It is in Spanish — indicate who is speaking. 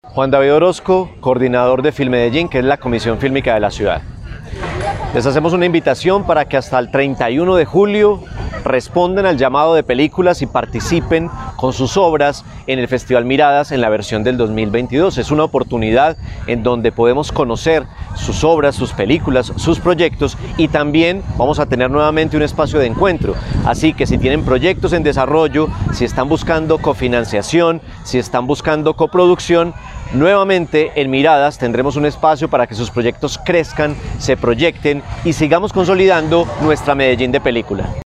Speaker 1: Juan David Orozco, coordinador de Filmedellín, que es la comisión fílmica de la ciudad. Les hacemos una invitación para que hasta el 31 de julio respondan al llamado de películas y participen con sus obras en el Festival Miradas en la versión del 2022. Es una oportunidad en donde podemos conocer sus obras, sus películas, sus proyectos, y también vamos a tener nuevamente un espacio de encuentro. Así que si tienen proyectos en desarrollo, si están buscando cofinanciación, si están buscando coproducción, nuevamente en Miradas tendremos un espacio para que sus proyectos crezcan, se proyecten y sigamos consolidando nuestra Medellín de película.